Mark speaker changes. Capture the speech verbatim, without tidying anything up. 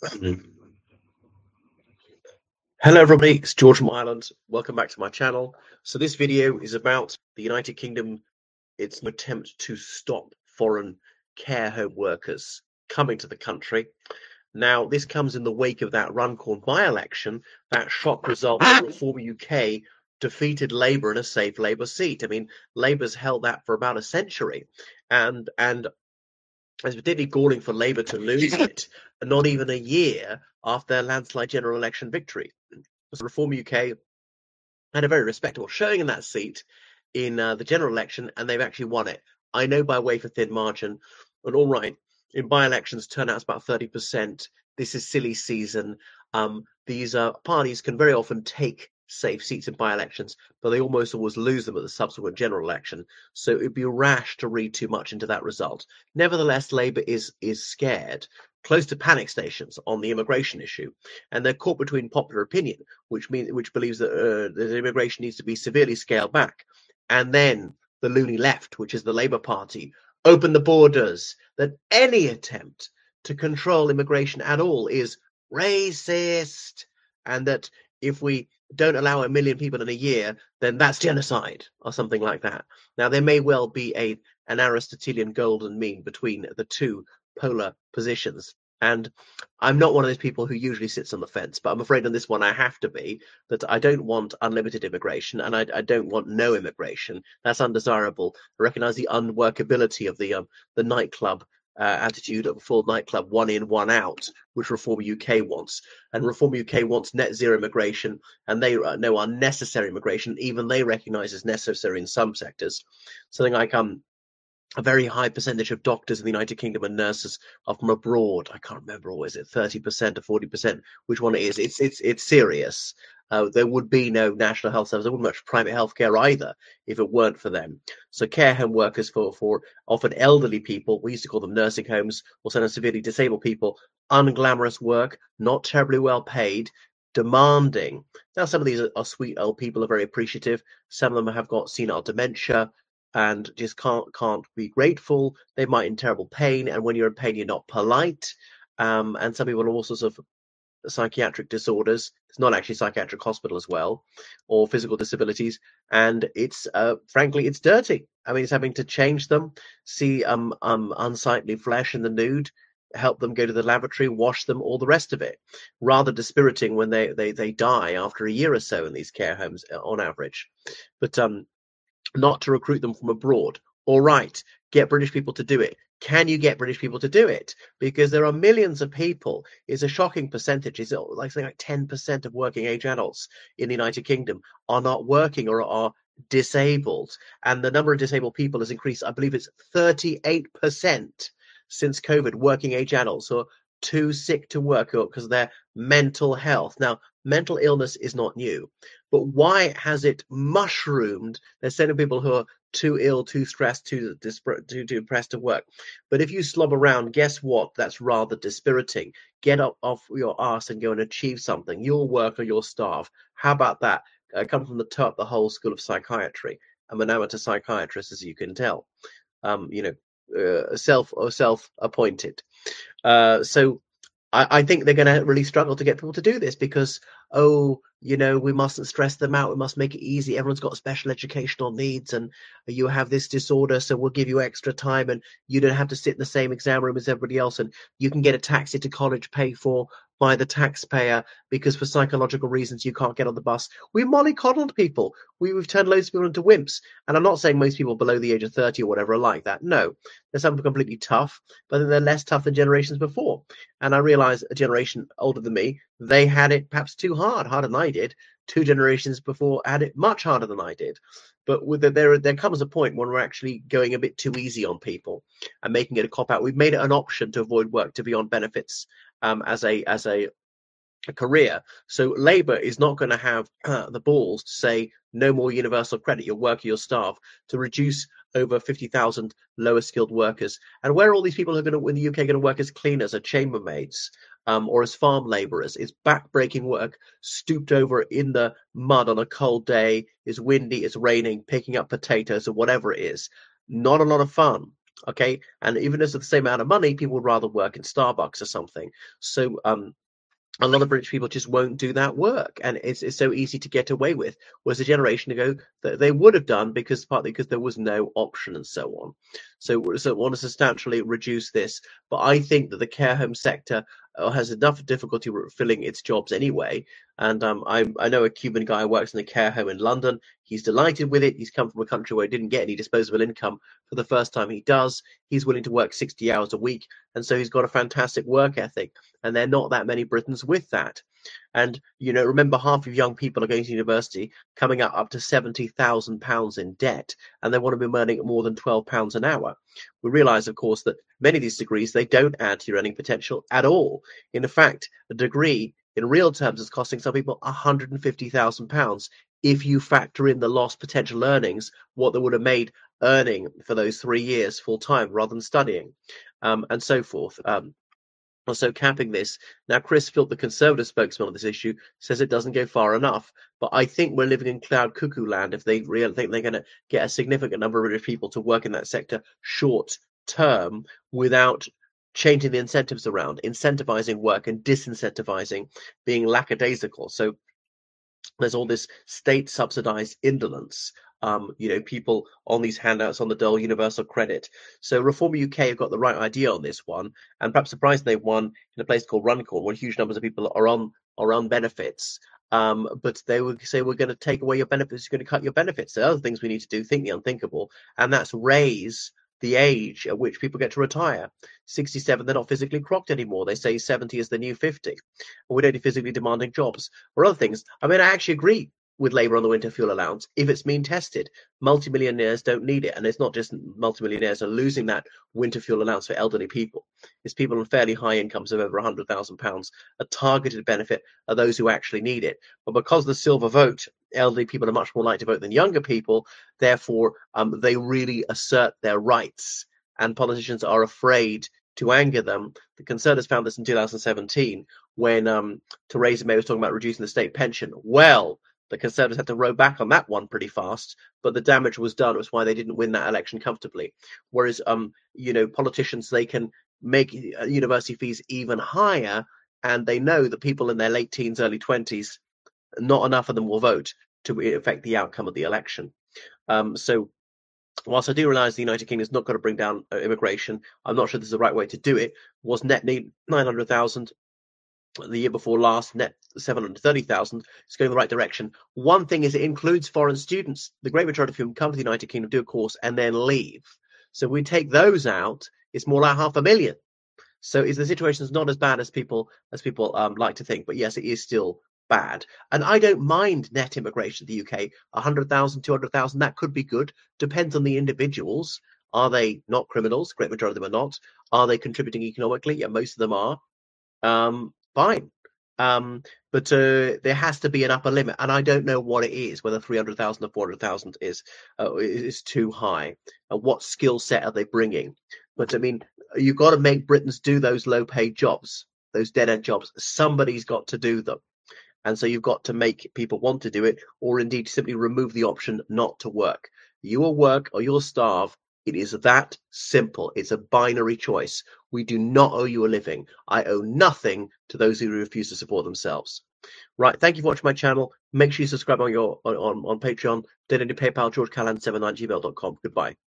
Speaker 1: Hello everybody, it's George from Ireland. Welcome back to my channel. So this video is about the United Kingdom. It's an attempt to stop foreign care home workers coming to the country. Now, this comes in the wake of that Runcorn by-election, that shock result that Reform U K defeated Labour in a safe Labour seat. I mean, Labour's held that for about a century, and and it's particularly galling for Labour to lose it, not even a year after their landslide general election victory. So Reform U K had a very respectable showing in that seat in uh, the general election, and they've actually won it. I know by way for thin margin, but all right. In by-elections, turnout's about thirty percent. This is silly season. Um, these uh, parties can very often take safe seats in by-elections, but they almost always lose them at the subsequent general election. So it'd be rash to read too much into that result. Nevertheless, Labour is is scared, close to panic stations on the immigration issue, and they're caught between popular opinion, which means which believes that, uh, that immigration needs to be severely scaled back, and then the loony left, which is the Labour Party, open the borders, that any attempt to control immigration at all is racist, and that if we don't allow a million people in a year, then that's genocide or something like that. Now, there may well be a an Aristotelian golden mean between the two polar positions. And I'm not one of those people who usually sits on the fence, but I'm afraid on this one I have to be, that I don't want unlimited immigration, and I, I don't want no immigration. That's undesirable. I recognise the unworkability of the um, the nightclub uh, attitude of a full nightclub, one in, one out, which Reform U K wants. And Reform U K wants net zero immigration, and they uh, know unnecessary immigration, even they recognise as necessary in some sectors. Something like um a very high percentage of doctors in the United Kingdom and nurses are from abroad. I can't remember, or is it thirty percent or forty percent? Which one it is? It's it's it's serious. Uh, there would be no national health service. There wouldn't be much private healthcare either if it weren't for them. So care home workers for for often elderly people, we used to call them nursing homes, or sometimes severely disabled people, unglamorous work, not terribly well paid, demanding. Now, some of these are, are sweet old people, are very appreciative. Some of them have got senile dementia and just can't can't be grateful. They might in terrible pain, and when you're in pain, you're not polite. Um, and some people have all sorts of psychiatric disorders. It's not actually a psychiatric hospital as well, or physical disabilities, and it's uh, frankly it's dirty. I mean, it's having to change them, see um um unsightly flesh in the nude, help them go to the lavatory, wash them, all the rest of it. Rather dispiriting when they they they die after a year or so in these care homes on average. But um. Not to recruit them from abroad. All right, get British people to do it. Can you get British people to do it? Because there are millions of people. It's a shocking percentage. It's like something like ten percent of working age adults in the United Kingdom are not working or are disabled. And the number of disabled people has increased. I believe it's thirty-eight percent since COVID, working age adults who are too sick to work because of their mental health. Now, mental illness is not new, but why has it mushroomed? There's so many people who are too ill, too stressed, too, too, too depressed to work. But if you slob around, guess what? That's rather dispiriting. Get up off your ass and go and achieve something. You'll work or you'll starve. How about that? I come from the top, the whole school of psychiatry. I'm an amateur psychiatrist, as you can tell. Um, you know, uh, self or self-appointed. Uh, so I, I think they're going to really struggle to get people to do this because, oh, you know, we mustn't stress them out. We must make it easy. Everyone's got special educational needs and you have this disorder, so we'll give you extra time and you don't have to sit in the same exam room as everybody else, and you can get a taxi to college paid for by the taxpayer because for psychological reasons you can't get on the bus. We mollycoddled people. We, we've turned loads of people into wimps. And I'm not saying most people below the age of thirty or whatever are like that. No, there's some completely tough, but then they're less tough than generations before. And I realize a generation older than me, they had it perhaps too hard, harder than I did. Two generations before had it much harder than I did. But with the, there, there comes a point when we're actually going a bit too easy on people and making it a cop out. We've made it an option to avoid work, to be on benefits um, as a as a, a career. So Labour is not going to have uh, the balls to say no more universal credit. You'll work or you'll starve, to reduce over fifty thousand lower skilled workers. And where are all these people who are going to, in the U K, going to work as cleaners or chambermaids um, or as farm labourers? It's back-breaking work, stooped over in the mud on a cold day. It's windy, it's raining, picking up potatoes or whatever it is. Not a lot of fun. Okay, and even as of the same amount of money, people would rather work in Starbucks or something. So um, a lot of British people just won't do that work, and it's, it's so easy to get away with. Whereas a generation ago, that they would have done, because partly because there was no option and so on. So, so want to substantially reduce this, but I think that the care home sector uh, has enough difficulty filling its jobs anyway. And um, I, I know a Cuban guy who works in a care home in London. He's delighted with it. He's come from a country where he didn't get any disposable income. For the first time he does, he's willing to work sixty hours a week, and so he's got a fantastic work ethic. And there are not that many Britons with that. And, you know, remember, half of young people are going to university coming out up to seventy thousand pounds in debt, and they want to be earning more than twelve pounds an hour. We realise, of course, that many of these degrees, they don't add to your earning potential at all. In fact, a degree in real terms is costing some people one hundred fifty thousand pounds if you factor in the lost potential earnings, what they would have made earning for those three years full time rather than studying, um, and so forth. Um, Also capping this. Now, Chris Philp, the Conservative spokesman on this issue, says it doesn't go far enough. But I think we're living in cloud cuckoo land if they really think they're going to get a significant number of people to work in that sector short term without changing the incentives around, incentivizing work and disincentivizing being lackadaisical. So there's all this state subsidized indolence. Um, you know, people on these handouts on the dole universal credit. So Reform U K have got the right idea on this one, and perhaps surprised they won in a place called Runcorn, where huge numbers of people are on are on benefits. Um, but they would say, we're going to take away your benefits, you're going to cut your benefits. There are other things we need to do, think the unthinkable, and that's raise the age at which people get to retire. sixty-seven, they're not physically crocked anymore. They say seventy is the new fifty. And we don't do physically demanding jobs or other things. I mean, I actually agree with Labour on the winter fuel allowance if it's mean tested. Multimillionaires don't need it. And it's not just multimillionaires are losing that winter fuel allowance for elderly people. It's people on fairly high incomes of over one hundred thousand pounds. A targeted benefit are those who actually need it. But because of the silver vote, elderly people are much more likely to vote than younger people. Therefore, um, they really assert their rights. And politicians are afraid to anger them. The Conservatives found this in two thousand seventeen when um, Theresa May was talking about reducing the state pension. Well, the Conservatives had to row back on that one pretty fast, but the damage was done. It was why they didn't win that election comfortably. Whereas, um, you know, politicians, they can make university fees even higher, and they know that people in their late teens, early twenties, not enough of them will vote to affect the outcome of the election. Um, so whilst I do realise the United Kingdom is not going to bring down uh, immigration, I'm not sure this is the right way to do it. Was net need nine hundred thousand. The year before last, net seven hundred thirty thousand. It's going in the right direction. One thing is it includes foreign students. The great majority of whom come to the United Kingdom, do a course, and then leave. So we take those out, it's more like half a million. So is the situation is not as bad as people as people um, like to think. But yes, it is still bad. And I don't mind net immigration to the U K. one hundred thousand, two hundred thousand, that could be good. Depends on the individuals. Are they not criminals? Great majority of them are not. Are they contributing economically? Yeah, most of them are. Um, fine. Um, but uh, there has to be an upper limit, and I don't know what it is, whether three hundred thousand or four hundred thousand is uh, is too high. And what skill set are they bringing? But I mean, you've got to make Britons do those low-paid jobs, those dead-end jobs. Somebody's got to do them. And so you've got to make people want to do it, or indeed simply remove the option not to work. You will work or you'll starve. It is that simple. It's a binary choice. We do not owe you a living. I owe nothing to those who refuse to support themselves. Right. Thank you for watching my channel. Make sure you subscribe on your on, on, on Patreon. Donate to PayPal, george callahan seven nine at gmail dot com. Goodbye.